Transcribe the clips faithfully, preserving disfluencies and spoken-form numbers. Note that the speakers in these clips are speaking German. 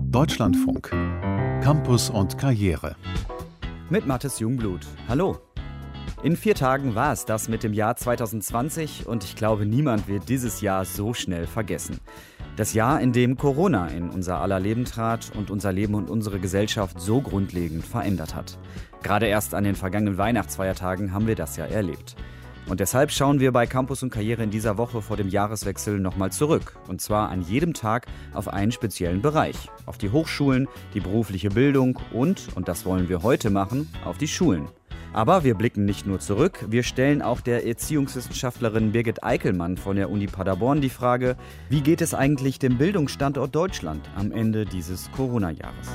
Deutschlandfunk. Campus und Karriere. Mit Mathis Jungblut. Hallo. In vier Tagen war es das mit dem Jahr zwanzig zwanzig und ich glaube, niemand wird dieses Jahr so schnell vergessen. Das Jahr, in dem Corona in unser aller Leben trat und unser Leben und unsere Gesellschaft so grundlegend verändert hat. Gerade erst an den vergangenen Weihnachtsfeiertagen haben wir das ja erlebt. Und deshalb schauen wir bei Campus und Karriere in dieser Woche vor dem Jahreswechsel nochmal zurück. Und zwar an jedem Tag auf einen speziellen Bereich. Auf die Hochschulen, die berufliche Bildung und, und das wollen wir heute machen, auf die Schulen. Aber wir blicken nicht nur zurück, wir stellen auch der Erziehungswissenschaftlerin Birgit Eickelmann von der Uni Paderborn die Frage, wie geht es eigentlich dem Bildungsstandort Deutschland am Ende dieses Corona-Jahres?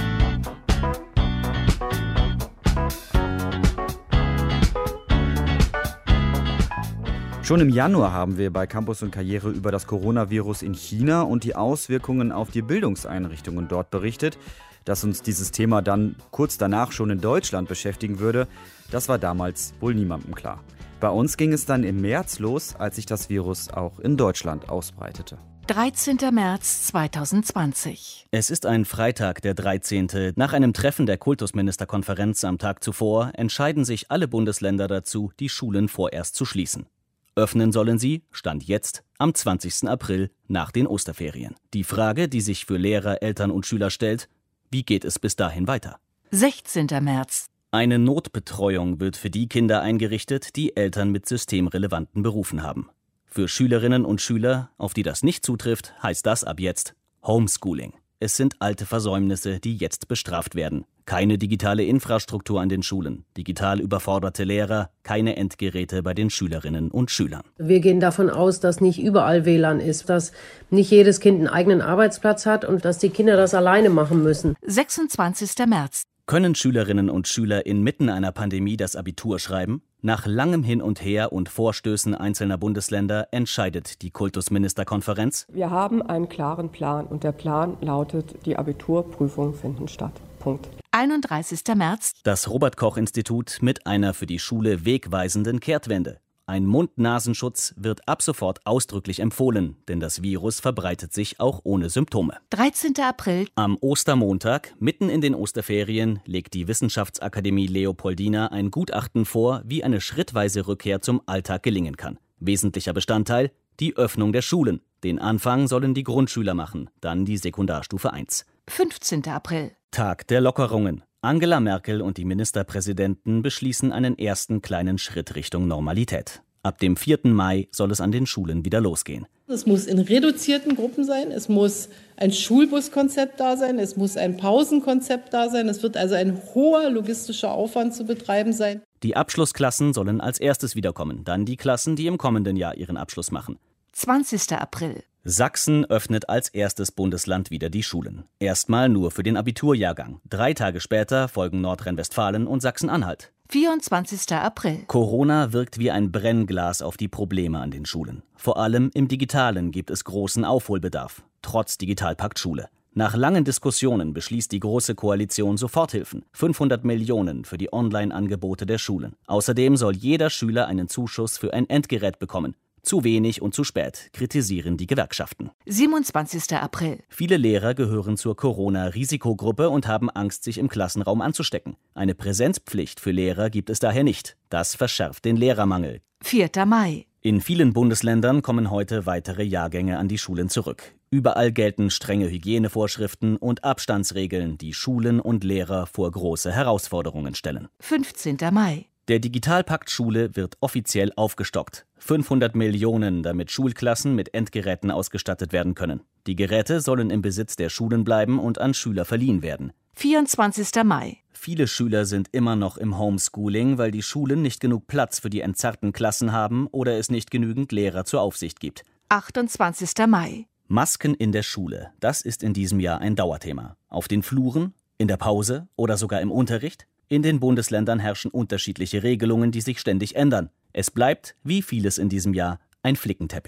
Schon im Januar haben wir bei Campus und Karriere über das Coronavirus in China und die Auswirkungen auf die Bildungseinrichtungen dort berichtet. Dass uns dieses Thema dann kurz danach schon in Deutschland beschäftigen würde, das war damals wohl niemandem klar. Bei uns ging es dann im März los, als sich das Virus auch in Deutschland ausbreitete. dreizehnter März zweitausendzwanzig. Es ist ein Freitag, der dreizehnte Nach einem Treffen der Kultusministerkonferenz am Tag zuvor entscheiden sich alle Bundesländer dazu, die Schulen vorerst zu schließen. Öffnen sollen sie, Stand jetzt, am zwanzigsten April nach den Osterferien. Die Frage, die sich für Lehrer, Eltern und Schüler stellt: Wie geht es bis dahin weiter? sechzehnter März. Eine Notbetreuung wird für die Kinder eingerichtet, die Eltern mit systemrelevanten Berufen haben. Für Schülerinnen und Schüler, auf die das nicht zutrifft, heißt das ab jetzt Homeschooling. Es sind alte Versäumnisse, die jetzt bestraft werden. Keine digitale Infrastruktur an den Schulen, digital überforderte Lehrer, keine Endgeräte bei den Schülerinnen und Schülern. Wir gehen davon aus, dass nicht überall W L A N ist, dass nicht jedes Kind einen eigenen Arbeitsplatz hat und dass die Kinder das alleine machen müssen. sechsundzwanzigster März. Können Schülerinnen und Schüler inmitten einer Pandemie das Abitur schreiben? Nach langem Hin und Her und Vorstößen einzelner Bundesländer entscheidet die Kultusministerkonferenz. Wir haben einen klaren Plan und der Plan lautet, die Abiturprüfungen finden statt. Punkt. einunddreißigster März. Das Robert-Koch-Institut mit einer für die Schule wegweisenden Kehrtwende. Ein Mund-Nasenschutz wird ab sofort ausdrücklich empfohlen, denn das Virus verbreitet sich auch ohne Symptome. dreizehnter April. Am Ostermontag, mitten in den Osterferien, legt die Wissenschaftsakademie Leopoldina ein Gutachten vor, wie eine schrittweise Rückkehr zum Alltag gelingen kann. Wesentlicher Bestandteil: die Öffnung der Schulen. Den Anfang sollen die Grundschüler machen, dann die Sekundarstufe eins. fünfzehnter April. Tag der Lockerungen. Angela Merkel und die Ministerpräsidenten beschließen einen ersten kleinen Schritt Richtung Normalität. Ab dem vierten Mai soll es an den Schulen wieder losgehen. Es muss in reduzierten Gruppen sein, es muss ein Schulbuskonzept da sein, es muss ein Pausenkonzept da sein, es wird also ein hoher logistischer Aufwand zu betreiben sein. Die Abschlussklassen sollen als erstes wiederkommen, dann die Klassen, die im kommenden Jahr ihren Abschluss machen. zwanzigster April. Sachsen öffnet als erstes Bundesland wieder die Schulen. Erstmal nur für den Abiturjahrgang. Drei Tage später folgen Nordrhein-Westfalen und Sachsen-Anhalt. vierundzwanzigster April. Corona wirkt wie ein Brennglas auf die Probleme an den Schulen. Vor allem im Digitalen gibt es großen Aufholbedarf, trotz Digitalpakt Schule. Nach langen Diskussionen beschließt die Große Koalition Soforthilfen. fünfhundert Millionen für die Online-Angebote der Schulen. Außerdem soll jeder Schüler einen Zuschuss für ein Endgerät bekommen. Zu wenig und zu spät, kritisieren die Gewerkschaften. siebenundzwanzigster April. Viele Lehrer gehören zur Corona-Risikogruppe und haben Angst, sich im Klassenraum anzustecken. Eine Präsenzpflicht für Lehrer gibt es daher nicht. Das verschärft den Lehrermangel. vierter Mai. In vielen Bundesländern kommen heute weitere Jahrgänge an die Schulen zurück. Überall gelten strenge Hygienevorschriften und Abstandsregeln, die Schulen und Lehrer vor große Herausforderungen stellen. fünfzehnter Mai. Der Digitalpakt Schule wird offiziell aufgestockt. fünfhundert Millionen, damit Schulklassen mit Endgeräten ausgestattet werden können. Die Geräte sollen im Besitz der Schulen bleiben und an Schüler verliehen werden. vierundzwanzigster Mai. Viele Schüler sind immer noch im Homeschooling, weil die Schulen nicht genug Platz für die entzerrten Klassen haben oder es nicht genügend Lehrer zur Aufsicht gibt. achtundzwanzigster Mai. Masken in der Schule, das ist in diesem Jahr ein Dauerthema. Auf den Fluren, in der Pause oder sogar im Unterricht? In den Bundesländern herrschen unterschiedliche Regelungen, die sich ständig ändern. Es bleibt, wie vieles in diesem Jahr, ein Flickenteppich.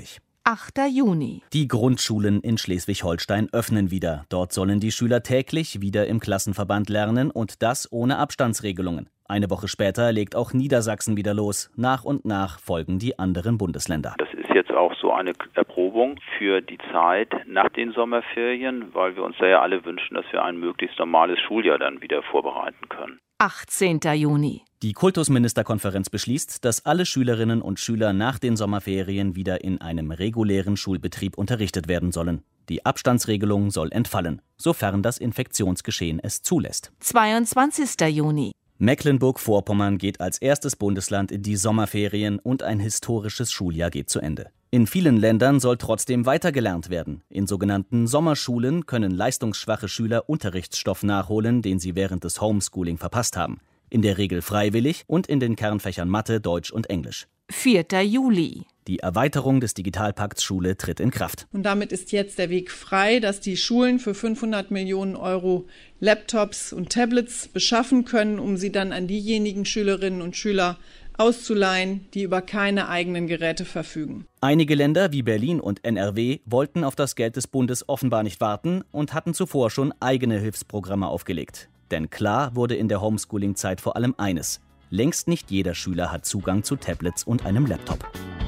achter Juni. Die Grundschulen in Schleswig-Holstein öffnen wieder. Dort sollen die Schüler täglich wieder im Klassenverband lernen und das ohne Abstandsregelungen. Eine Woche später legt auch Niedersachsen wieder los. Nach und nach folgen die anderen Bundesländer. Das ist jetzt auch so eine Erprobung für die Zeit nach den Sommerferien, weil wir uns da ja alle wünschen, dass wir ein möglichst normales Schuljahr dann wieder vorbereiten können. achtzehnter Juni. Die Kultusministerkonferenz beschließt, dass alle Schülerinnen und Schüler nach den Sommerferien wieder in einem regulären Schulbetrieb unterrichtet werden sollen. Die Abstandsregelung soll entfallen, sofern das Infektionsgeschehen es zulässt. zweiundzwanzigster Juni. Mecklenburg-Vorpommern geht als erstes Bundesland in die Sommerferien und ein historisches Schuljahr geht zu Ende. In vielen Ländern soll trotzdem weitergelernt werden. In sogenannten Sommerschulen können leistungsschwache Schüler Unterrichtsstoff nachholen, den sie während des Homeschooling verpasst haben. In der Regel freiwillig und in den Kernfächern Mathe, Deutsch und Englisch. vierter Juli. Die Erweiterung des Digitalpakts Schule tritt in Kraft. Und damit ist jetzt der Weg frei, dass die Schulen für fünfhundert Millionen Euro Laptops und Tablets beschaffen können, um sie dann an diejenigen Schülerinnen und Schüler auszuleihen, die über keine eigenen Geräte verfügen. Einige Länder wie Berlin und N R W wollten auf das Geld des Bundes offenbar nicht warten und hatten zuvor schon eigene Hilfsprogramme aufgelegt. Denn klar wurde in der Homeschooling-Zeit vor allem eines: Längst nicht jeder Schüler hat Zugang zu Tablets und einem Laptop.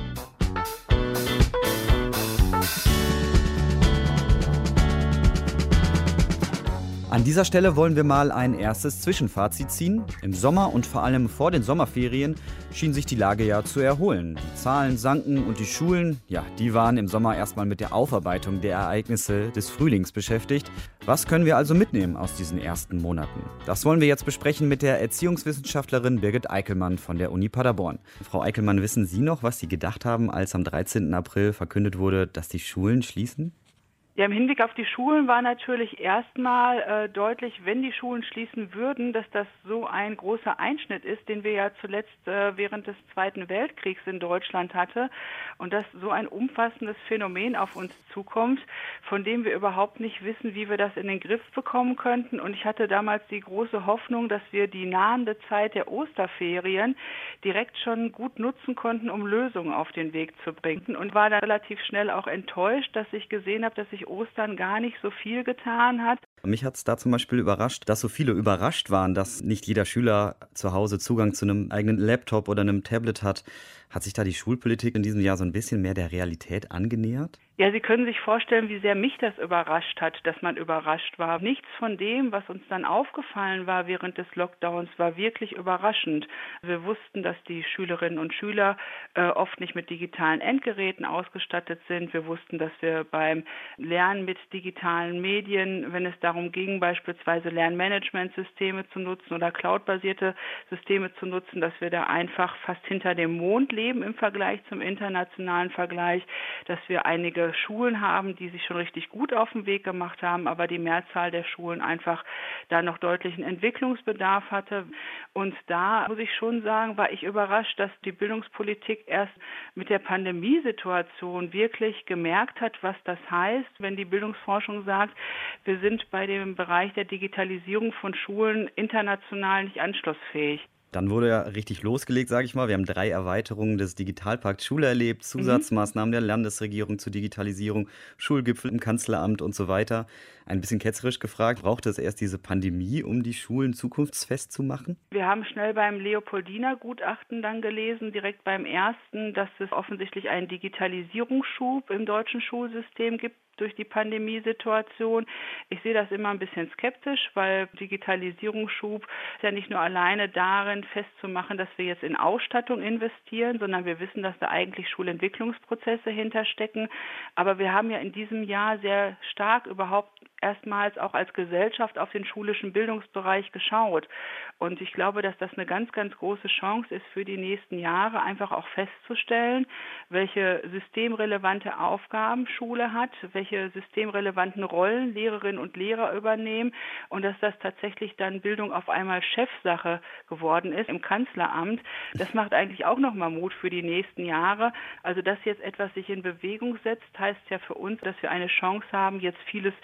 An dieser Stelle wollen wir mal ein erstes Zwischenfazit ziehen. Im Sommer und vor allem vor den Sommerferien schien sich die Lage ja zu erholen. Die Zahlen sanken und die Schulen, ja, die waren im Sommer erstmal mit der Aufarbeitung der Ereignisse des Frühlings beschäftigt. Was können wir also mitnehmen aus diesen ersten Monaten? Das wollen wir jetzt besprechen mit der Erziehungswissenschaftlerin Birgit Eickelmann von der Uni Paderborn. Frau Eickelmann, wissen Sie noch, was Sie gedacht haben, als am dreizehnten April verkündet wurde, dass die Schulen schließen? Ja, im Hinblick auf die Schulen war natürlich erstmal äh, deutlich, wenn die Schulen schließen würden, dass das so ein großer Einschnitt ist, den wir ja zuletzt äh, während des Zweiten Weltkriegs in Deutschland hatte und dass so ein umfassendes Phänomen auf uns zukommt, von dem wir überhaupt nicht wissen, wie wir das in den Griff bekommen könnten. Und ich hatte damals die große Hoffnung, dass wir die nahende Zeit der Osterferien direkt schon gut nutzen konnten, um Lösungen auf den Weg zu bringen, und war dann relativ schnell auch enttäuscht, dass ich gesehen habe, dass sich Ostern gar nicht so viel getan hat. Mich hat es da zum Beispiel überrascht, dass so viele überrascht waren, dass nicht jeder Schüler zu Hause Zugang zu einem eigenen Laptop oder einem Tablet hat. Hat sich da die Schulpolitik in diesem Jahr so ein bisschen mehr der Realität angenähert? Ja, Sie können sich vorstellen, wie sehr mich das überrascht hat, dass man überrascht war. Nichts von dem, was uns dann aufgefallen war während des Lockdowns, war wirklich überraschend. Wir wussten, dass die Schülerinnen und Schüler äh, oft nicht mit digitalen Endgeräten ausgestattet sind. Wir wussten, dass wir beim Lernen mit digitalen Medien, wenn es darum ging, beispielsweise Lernmanagementsysteme zu nutzen oder cloudbasierte Systeme zu nutzen, dass wir da einfach fast hinter dem Mond leben im Vergleich zum internationalen Vergleich, dass wir einige Schulen haben, die sich schon richtig gut auf den Weg gemacht haben, aber die Mehrzahl der Schulen einfach da noch deutlichen Entwicklungsbedarf hatte. Und da muss ich schon sagen, war ich überrascht, dass die Bildungspolitik erst mit der Pandemiesituation wirklich gemerkt hat, was das heißt, wenn die Bildungsforschung sagt, wir sind bei dem Bereich der Digitalisierung von Schulen international nicht anschlussfähig. Dann wurde ja richtig losgelegt, sage ich mal. Wir haben drei Erweiterungen des Digitalpakts Schule erlebt, Zusatzmaßnahmen der Landesregierung zur Digitalisierung, Schulgipfel im Kanzleramt und so weiter. Ein bisschen ketzerisch gefragt, brauchte es erst diese Pandemie, um die Schulen zukunftsfest zu machen? Wir haben schnell beim Leopoldina-Gutachten dann gelesen, direkt beim ersten, dass es offensichtlich einen Digitalisierungsschub im deutschen Schulsystem gibt durch die Pandemiesituation. Ich sehe das immer ein bisschen skeptisch, weil Digitalisierungsschub ist ja nicht nur alleine darin festzumachen, dass wir jetzt in Ausstattung investieren, sondern wir wissen, dass da eigentlich Schulentwicklungsprozesse hinterstecken. Aber wir haben ja in diesem Jahr sehr stark überhaupt erstmals auch als Gesellschaft auf den schulischen Bildungsbereich geschaut. Und ich glaube, dass das eine ganz, ganz große Chance ist für die nächsten Jahre, einfach auch festzustellen, welche systemrelevante Aufgaben Schule hat, welche systemrelevanten Rollen Lehrerinnen und Lehrer übernehmen und dass das tatsächlich dann Bildung auf einmal Chefsache geworden ist im Kanzleramt. Das macht eigentlich auch nochmal Mut für die nächsten Jahre. Also dass jetzt etwas sich in Bewegung setzt, heißt ja für uns, dass wir eine Chance haben, jetzt vieles auch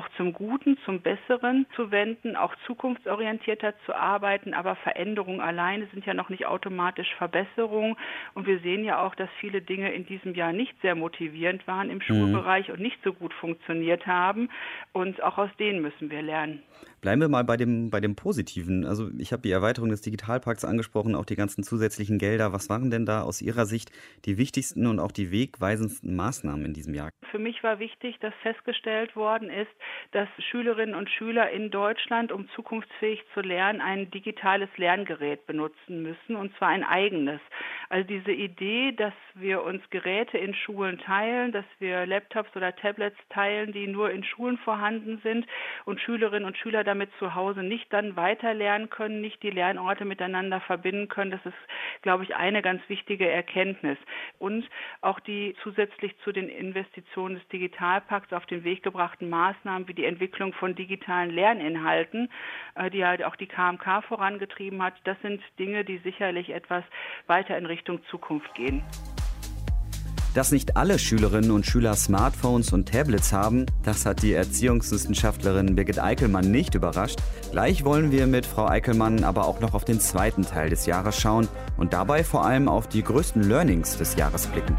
zum Guten, zum Besseren zu wenden, auch zukunftsorientierter zu arbeiten. Aber Veränderungen alleine sind ja noch nicht automatisch Verbesserung. Und wir sehen ja auch, dass viele Dinge in diesem Jahr nicht sehr motivierend waren im Schulbereich mhm. und nicht so gut funktioniert haben. Und auch aus denen müssen wir lernen. Bleiben wir mal bei dem, bei dem Positiven. Also ich habe die Erweiterung des Digitalpakts angesprochen, auch die ganzen zusätzlichen Gelder. Was waren denn da aus Ihrer Sicht die wichtigsten und auch die wegweisendsten Maßnahmen in diesem Jahr? Für mich war wichtig, dass festgestellt worden ist, dass Schülerinnen und Schüler in Deutschland, um zukunftsfähig zu lernen, ein digitales Lerngerät benutzen müssen, und zwar ein eigenes. Also diese Idee, dass wir uns Geräte in Schulen teilen, dass wir Laptops oder Tablets teilen, die nur in Schulen vorhanden sind und Schülerinnen und Schüler damit zu Hause nicht dann weiter lernen können, nicht die Lernorte miteinander verbinden können. Das ist, glaube ich, eine ganz wichtige Erkenntnis. Und auch die zusätzlich zu den Investitionen des Digitalpakts auf den Weg gebrachten Maßnahmen wie die Entwicklung von digitalen Lerninhalten, die ja auch die K M K vorangetrieben hat, das sind Dinge, die sicherlich etwas weiter in Richtung Zukunft gehen. Dass nicht alle Schülerinnen und Schüler Smartphones und Tablets haben, das hat die Erziehungswissenschaftlerin Birgit Eickelmann nicht überrascht. Gleich wollen wir mit Frau Eickelmann aber auch noch auf den zweiten Teil des Jahres schauen und dabei vor allem auf die größten Learnings des Jahres blicken.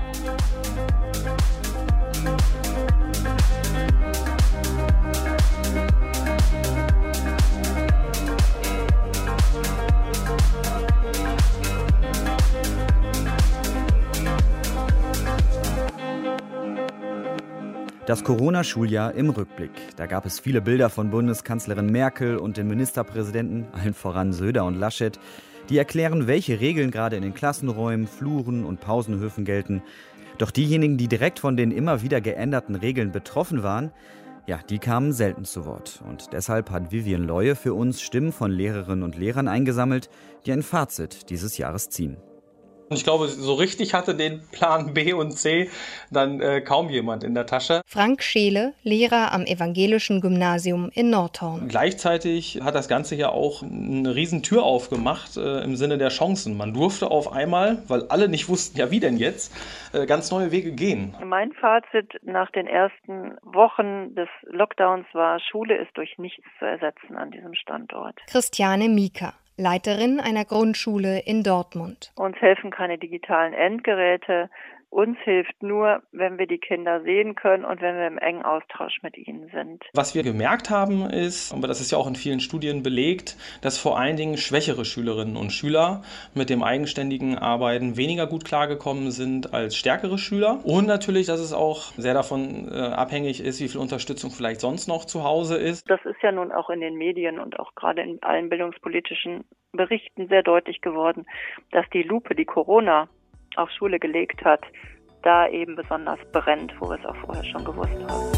Das Corona-Schuljahr im Rückblick. Da gab es viele Bilder von Bundeskanzlerin Merkel und den Ministerpräsidenten, allen voran Söder und Laschet, die erklären, welche Regeln gerade in den Klassenräumen, Fluren und Pausenhöfen gelten. Doch diejenigen, die direkt von den immer wieder geänderten Regeln betroffen waren, ja, die kamen selten zu Wort. Und deshalb hat Vivian Leue für uns Stimmen von Lehrerinnen und Lehrern eingesammelt, die ein Fazit dieses Jahres ziehen. Ich glaube, so richtig hatte den Plan B und C dann äh, kaum jemand in der Tasche. Frank Scheele, Lehrer am Evangelischen Gymnasium in Nordhorn. Gleichzeitig hat das Ganze ja auch eine riesen Tür aufgemacht äh, im Sinne der Chancen. Man durfte auf einmal, weil alle nicht wussten, ja wie denn jetzt, äh, ganz neue Wege gehen. Mein Fazit nach den ersten Wochen des Lockdowns war, Schule ist durch nichts zu ersetzen an diesem Standort. Christiane Mieker, Leiterin einer Grundschule in Dortmund. Uns helfen keine digitalen Endgeräte. Uns hilft nur, wenn wir die Kinder sehen können und wenn wir im engen Austausch mit ihnen sind. Was wir gemerkt haben ist, aber das ist ja auch in vielen Studien belegt, dass vor allen Dingen schwächere Schülerinnen und Schüler mit dem eigenständigen Arbeiten weniger gut klargekommen sind als stärkere Schüler. Und natürlich, dass es auch sehr davon äh, abhängig ist, wie viel Unterstützung vielleicht sonst noch zu Hause ist. Das ist ja nun auch in den Medien und auch gerade in allen bildungspolitischen Berichten sehr deutlich geworden, dass die Lupe, die Corona auf Schule gelegt hat, da eben besonders brennt, wo wir es auch vorher schon gewusst haben.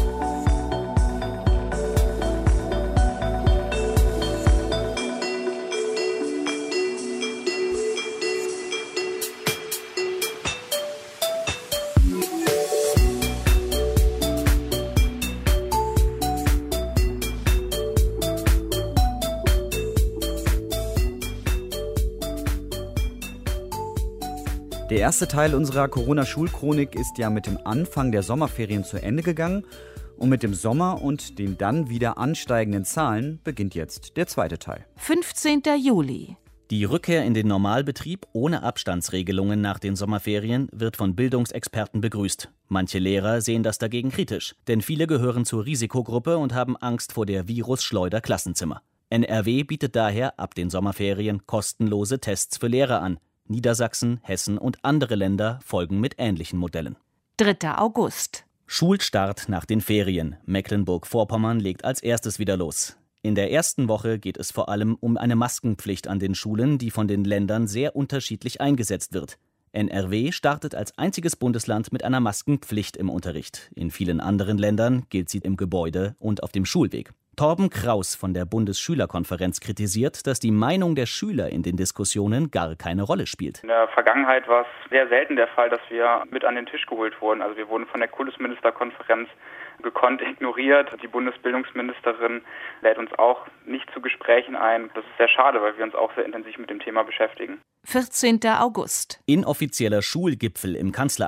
Der erste Teil unserer Corona-Schulchronik ist ja mit dem Anfang der Sommerferien zu Ende gegangen. Und mit dem Sommer und den dann wieder ansteigenden Zahlen beginnt jetzt der zweite Teil. fünfzehnten Juli. Die Rückkehr in den Normalbetrieb ohne Abstandsregelungen nach den Sommerferien wird von Bildungsexperten begrüßt. Manche Lehrer sehen das dagegen kritisch, denn viele gehören zur Risikogruppe und haben Angst vor der Virusschleuder-Klassenzimmer. N R W bietet daher ab den Sommerferien kostenlose Tests für Lehrer an. Niedersachsen, Hessen und andere Länder folgen mit ähnlichen Modellen. dritter August. Schulstart nach den Ferien. Mecklenburg-Vorpommern legt als erstes wieder los. In der ersten Woche geht es vor allem um eine Maskenpflicht an den Schulen, die von den Ländern sehr unterschiedlich eingesetzt wird. N R W startet als einziges Bundesland mit einer Maskenpflicht im Unterricht. In vielen anderen Ländern gilt sie im Gebäude und auf dem Schulweg. Torben Kraus von der Bundesschülerkonferenz kritisiert, dass die Meinung der Schüler in den Diskussionen gar keine Rolle spielt. In der Vergangenheit war es sehr selten der Fall, dass wir mit an den Tisch geholt wurden. Also wir wurden von der Kultusministerkonferenz gekonnt ignoriert. Die Bundesbildungsministerin lädt uns auch nicht zu Gesprächen ein. Das ist sehr schade, weil wir uns auch sehr intensiv mit dem Thema beschäftigen. vierzehnten August. Inoffizieller Schulgipfel im Kanzleramt.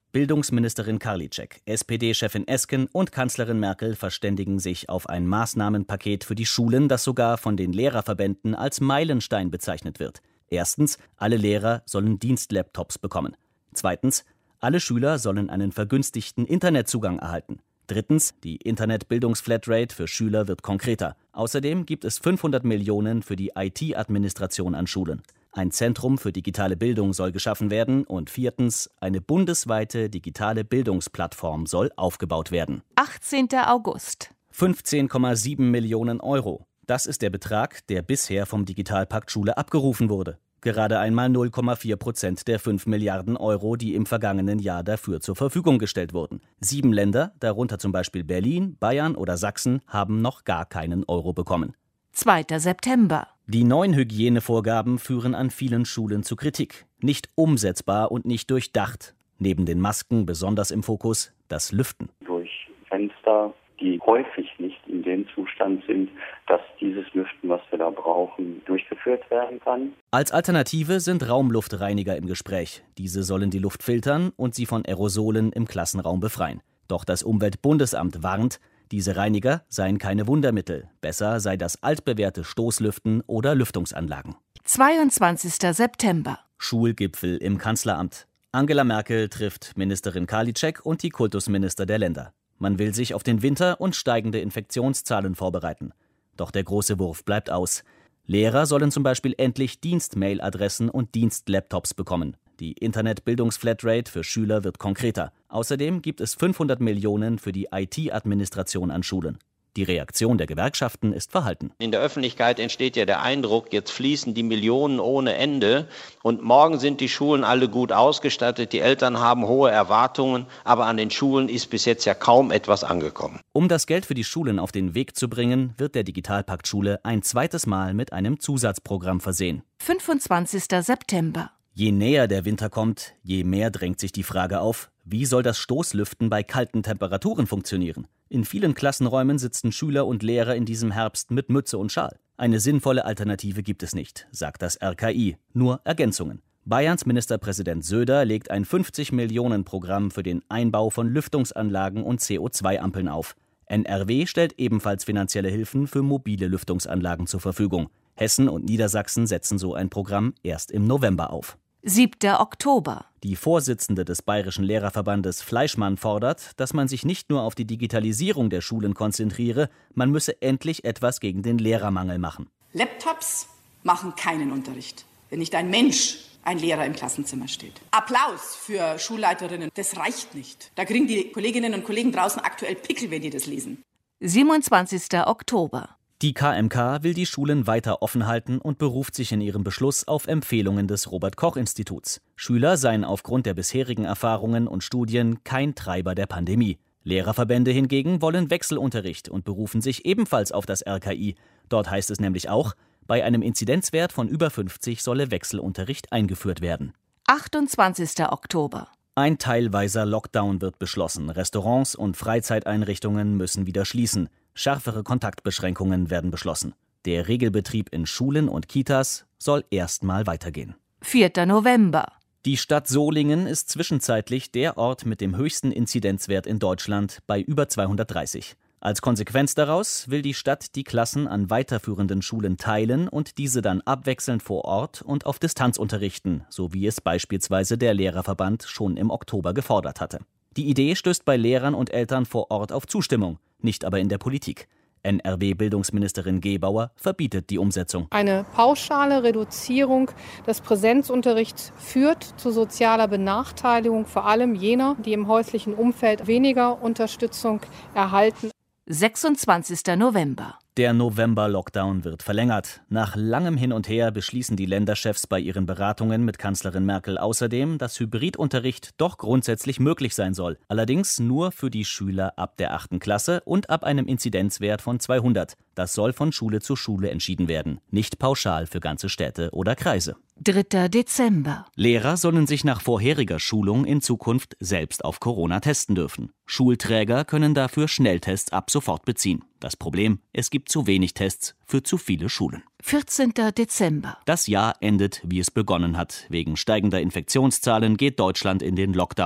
Bildungsministerin Karliczek, S P D-Chefin Esken und Kanzlerin Merkel verständigen sich auf ein Maßnahmenpaket für die Schulen, das sogar von den Lehrerverbänden als Meilenstein bezeichnet wird. Erstens, alle Lehrer sollen Dienstlaptops bekommen. Zweitens, alle Schüler sollen einen vergünstigten Internetzugang erhalten. Drittens, die Internetbildungsflatrate für Schüler wird konkreter. Außerdem gibt es fünfhundert Millionen für die I T-Administration an Schulen. Ein Zentrum für digitale Bildung soll geschaffen werden. Und viertens, eine bundesweite digitale Bildungsplattform soll aufgebaut werden. achtzehnter August. fünfzehn Komma sieben Millionen Euro. Das ist der Betrag, der bisher vom Digitalpakt Schule abgerufen wurde. Gerade einmal null Komma vier Prozent der fünf Milliarden Euro, die im vergangenen Jahr dafür zur Verfügung gestellt wurden. Sieben Länder, darunter zum Beispiel Berlin, Bayern oder Sachsen, haben noch gar keinen Euro bekommen. zweiter September. Die neuen Hygienevorgaben führen an vielen Schulen zu Kritik. Nicht umsetzbar und nicht durchdacht. Neben den Masken besonders im Fokus das Lüften. Durch Fenster, die häufig nicht in dem Zustand sind, dass dieses Lüften, was wir da brauchen, durchgeführt werden kann. Als Alternative sind Raumluftreiniger im Gespräch. Diese sollen die Luft filtern und sie von Aerosolen im Klassenraum befreien. Doch das Umweltbundesamt warnt, diese Reiniger seien keine Wundermittel. Besser sei das altbewährte Stoßlüften oder Lüftungsanlagen. zweiundzwanzigster September. Schulgipfel im Kanzleramt. Angela Merkel trifft Ministerin Karliczek und die Kultusminister der Länder. Man will sich auf den Winter und steigende Infektionszahlen vorbereiten. Doch der große Wurf bleibt aus. Lehrer sollen zum Beispiel endlich Dienstmail-Adressen und Dienstlaptops bekommen. Die Internetbildungsflatrate für Schüler wird konkreter. Außerdem gibt es fünfhundert Millionen für die I T-Administration an Schulen. Die Reaktion der Gewerkschaften ist verhalten. In der Öffentlichkeit entsteht ja der Eindruck, jetzt fließen die Millionen ohne Ende und morgen sind die Schulen alle gut ausgestattet, die Eltern haben hohe Erwartungen, aber an den Schulen ist bis jetzt ja kaum etwas angekommen. Um das Geld für die Schulen auf den Weg zu bringen, wird der Digitalpakt Schule ein zweites Mal mit einem Zusatzprogramm versehen. fünfundzwanzigster September. Je näher der Winter kommt, je mehr drängt sich die Frage auf, wie soll das Stoßlüften bei kalten Temperaturen funktionieren? In vielen Klassenräumen sitzen Schüler und Lehrer in diesem Herbst mit Mütze und Schal. Eine sinnvolle Alternative gibt es nicht, sagt das R K I. Nur Ergänzungen. Bayerns Ministerpräsident Söder legt ein fünfzig Millionen Programm für den Einbau von Lüftungsanlagen und C O zwei Ampeln auf. N R W stellt ebenfalls finanzielle Hilfen für mobile Lüftungsanlagen zur Verfügung. Hessen und Niedersachsen setzen so ein Programm erst im November auf. siebter Oktober. Die Vorsitzende des Bayerischen Lehrerverbandes Fleischmann fordert, dass man sich nicht nur auf die Digitalisierung der Schulen konzentriere, man müsse endlich etwas gegen den Lehrermangel machen. Laptops machen keinen Unterricht, wenn nicht ein Mensch, ein Lehrer im Klassenzimmer steht. Applaus für Schulleiterinnen, das reicht nicht. Da kriegen die Kolleginnen und Kollegen draußen aktuell Pickel, wenn die das lesen. siebenundzwanzigster Oktober. Die K M K will die Schulen weiter offen halten und beruft sich in ihrem Beschluss auf Empfehlungen des Robert-Koch-Instituts. Schüler seien aufgrund der bisherigen Erfahrungen und Studien kein Treiber der Pandemie. Lehrerverbände hingegen wollen Wechselunterricht und berufen sich ebenfalls auf das R K I. Dort heißt es nämlich auch, bei einem Inzidenzwert von über fünfzig solle Wechselunterricht eingeführt werden. achtundzwanzigster Oktober. Ein teilweiser Lockdown wird beschlossen. Restaurants und Freizeiteinrichtungen müssen wieder schließen. Schärfere Kontaktbeschränkungen werden beschlossen. Der Regelbetrieb in Schulen und Kitas soll erstmal weitergehen. vierter November. Die Stadt Solingen ist zwischenzeitlich der Ort mit dem höchsten Inzidenzwert in Deutschland bei über zweihundertdreißig. Als Konsequenz daraus will die Stadt die Klassen an weiterführenden Schulen teilen und diese dann abwechselnd vor Ort und auf Distanz unterrichten, so wie es beispielsweise der Lehrerverband schon im Oktober gefordert hatte. Die Idee stößt bei Lehrern und Eltern vor Ort auf Zustimmung, nicht aber in der Politik. N R W-Bildungsministerin Gebauer verbietet die Umsetzung. Eine pauschale Reduzierung des Präsenzunterrichts führt zu sozialer Benachteiligung, vor allem jener, die im häuslichen Umfeld weniger Unterstützung erhalten. sechsundzwanzigster November. Der November-Lockdown wird verlängert. Nach langem Hin und Her beschließen die Länderchefs bei ihren Beratungen mit Kanzlerin Merkel außerdem, dass Hybridunterricht doch grundsätzlich möglich sein soll. Allerdings nur für die Schüler ab der achten Klasse und ab einem Inzidenzwert von zweihundert. Das soll von Schule zu Schule entschieden werden, nicht pauschal für ganze Städte oder Kreise. dritter Dezember. Lehrer sollen sich nach vorheriger Schulung in Zukunft selbst auf Corona testen dürfen. Schulträger können dafür Schnelltests ab sofort beziehen. Das Problem, es gibt zu wenig Tests für zu viele Schulen. vierzehnter Dezember. Das Jahr endet, wie es begonnen hat. Wegen steigender Infektionszahlen geht Deutschland in den Lockdown.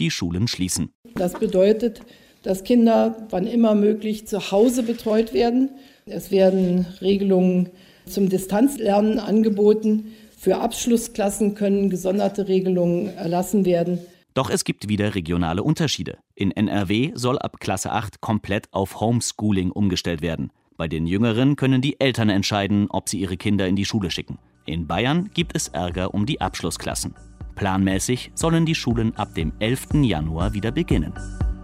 die Schulen schließen. Das bedeutet, dass Kinder wann immer möglich zu Hause betreut werden. Es werden Regelungen zum Distanzlernen angeboten. Für Abschlussklassen können gesonderte Regelungen erlassen werden. Doch es gibt wieder regionale Unterschiede. In N R W soll ab Klasse acht komplett auf Homeschooling umgestellt werden. Bei den Jüngeren können die Eltern entscheiden, ob sie ihre Kinder in die Schule schicken. In Bayern gibt es Ärger um die Abschlussklassen. Planmäßig sollen die Schulen ab dem elften Januar wieder beginnen.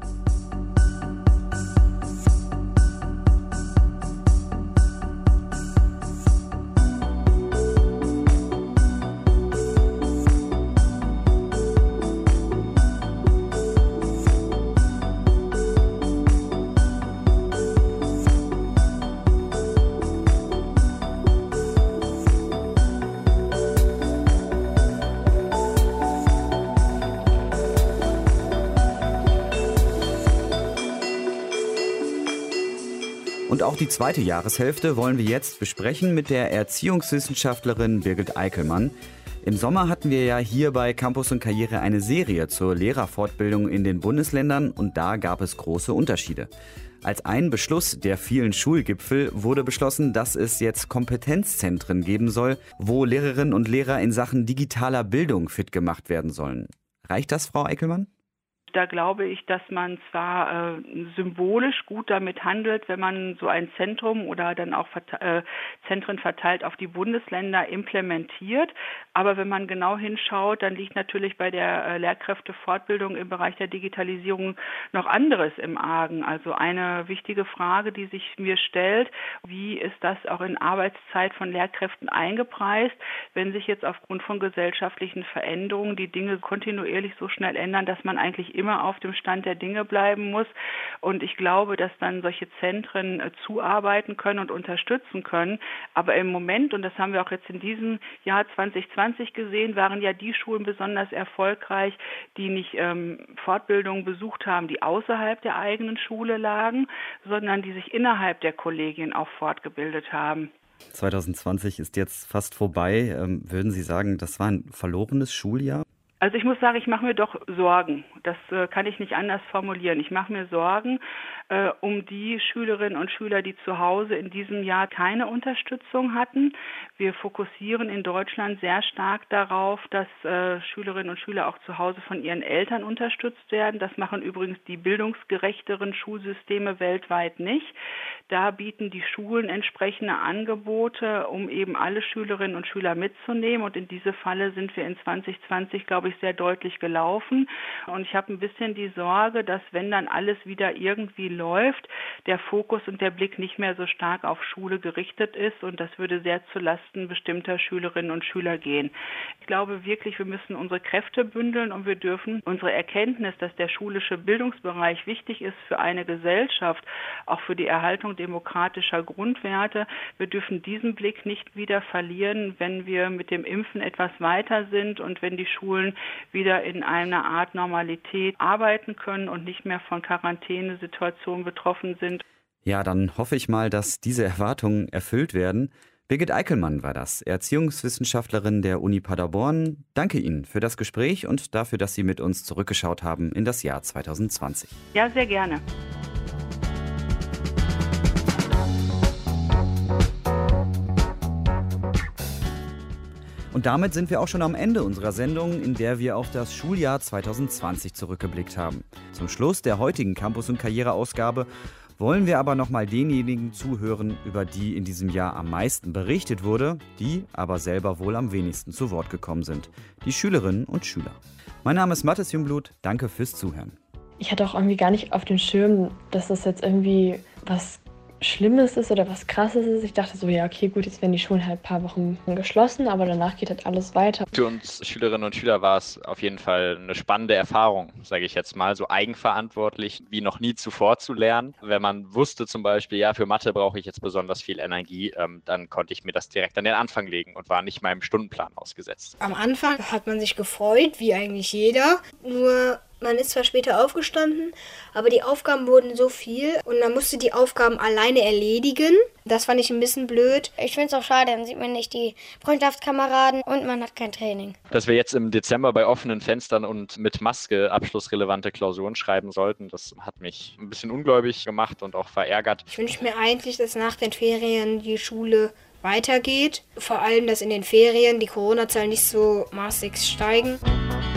Und auch die zweite Jahreshälfte wollen wir jetzt besprechen mit der Erziehungswissenschaftlerin Birgit Eickelmann. Im Sommer hatten wir ja hier bei Campus und Karriere eine Serie zur Lehrerfortbildung in den Bundesländern und da gab es große Unterschiede. Als ein Beschluss der vielen Schulgipfel wurde beschlossen, dass es jetzt Kompetenzzentren geben soll, wo Lehrerinnen und Lehrer in Sachen digitaler Bildung fit gemacht werden sollen. Reicht das, Frau Eickelmann? Da glaube ich, dass man zwar äh, symbolisch gut damit handelt, wenn man so ein Zentrum oder dann auch verte- äh, Zentren verteilt auf die Bundesländer implementiert. Aber wenn man genau hinschaut, dann liegt natürlich bei der äh, Lehrkräftefortbildung im Bereich der Digitalisierung noch anderes im Argen. Also eine wichtige Frage, die sich mir stellt, wie ist das auch in Arbeitszeit von Lehrkräften eingepreist, wenn sich jetzt aufgrund von gesellschaftlichen Veränderungen die Dinge kontinuierlich so schnell ändern, dass man eigentlich immer auf dem Stand der Dinge bleiben muss. Und ich glaube, dass dann solche Zentren äh, zuarbeiten können und unterstützen können. Aber im Moment, und das haben wir auch jetzt in diesem Jahr zwanzig zwanzig gesehen, waren ja die Schulen besonders erfolgreich, die nicht ähm, Fortbildungen besucht haben, die außerhalb der eigenen Schule lagen, sondern die sich innerhalb der Kollegien auch fortgebildet haben. zwanzig zwanzig ist jetzt fast vorbei. Ähm, würden Sie sagen, das war ein verlorenes Schuljahr? Also ich muss sagen, ich mache mir doch Sorgen. Das äh, kann ich nicht anders formulieren. Ich mache mir Sorgen äh, um die Schülerinnen und Schüler, die zu Hause in diesem Jahr keine Unterstützung hatten. Wir fokussieren in Deutschland sehr stark darauf, dass äh, Schülerinnen und Schüler auch zu Hause von ihren Eltern unterstützt werden. Das machen übrigens die bildungsgerechteren Schulsysteme weltweit nicht. Da bieten die Schulen entsprechende Angebote, um eben alle Schülerinnen und Schüler mitzunehmen. Und in diese Falle sind wir in zwanzig zwanzig, glaube ich, sehr deutlich gelaufen. Und ich habe ein bisschen die Sorge, dass wenn dann alles wieder irgendwie läuft, der Fokus und der Blick nicht mehr so stark auf Schule gerichtet ist. Und das würde sehr zulasten bestimmter Schülerinnen und Schüler gehen. Ich glaube wirklich, wir müssen unsere Kräfte bündeln und wir dürfen unsere Erkenntnis, dass der schulische Bildungsbereich wichtig ist für eine Gesellschaft, auch für die Erhaltung demokratischer Grundwerte. Wir dürfen diesen Blick nicht wieder verlieren, wenn wir mit dem Impfen etwas weiter sind und wenn die Schulen wieder in einer Art Normalität arbeiten können und nicht mehr von Quarantänesituationen betroffen sind. Ja, dann hoffe ich mal, dass diese Erwartungen erfüllt werden. Birgit Eickelmann war das, Erziehungswissenschaftlerin der Uni Paderborn. Danke Ihnen für das Gespräch und dafür, dass Sie mit uns zurückgeschaut haben in das Jahr zwanzig zwanzig. Ja, sehr gerne. Und damit sind wir auch schon am Ende unserer Sendung, in der wir auf das Schuljahr zwanzig zwanzig zurückgeblickt haben. Zum Schluss der heutigen Campus- und Karriere-Ausgabe wollen wir aber nochmal denjenigen zuhören, über die in diesem Jahr am meisten berichtet wurde, die aber selber wohl am wenigsten zu Wort gekommen sind. Die Schülerinnen und Schüler. Mein Name ist Mathis Jungblut, danke fürs Zuhören. Ich hatte auch irgendwie gar nicht auf dem Schirm, dass das jetzt irgendwie was Schlimmes ist oder was Krasses ist. Ich dachte so, ja okay, gut, jetzt werden die Schulen halt ein paar Wochen geschlossen, aber danach geht halt alles weiter. Für uns Schülerinnen und Schüler war es auf jeden Fall eine spannende Erfahrung, sage ich jetzt mal, so eigenverantwortlich wie noch nie zuvor zu lernen. Wenn man wusste zum Beispiel, ja, für Mathe brauche ich jetzt besonders viel Energie, ähm, dann konnte ich mir das direkt an den Anfang legen und war nicht meinem Stundenplan ausgesetzt. Am Anfang hat man sich gefreut, wie eigentlich jeder, nur Man ist zwar später aufgestanden, aber die Aufgaben wurden so viel und man musste die Aufgaben alleine erledigen. Das fand ich ein bisschen blöd. Ich finde es auch schade, dann sieht man nicht die Freundschaftskameraden und man hat kein Training. Dass wir jetzt im Dezember bei offenen Fenstern und mit Maske abschlussrelevante Klausuren schreiben sollten, das hat mich ein bisschen ungläubig gemacht und auch verärgert. Ich wünsche mir eigentlich, dass nach den Ferien die Schule weitergeht. Vor allem, dass in den Ferien die Corona-Zahlen nicht so maßig steigen.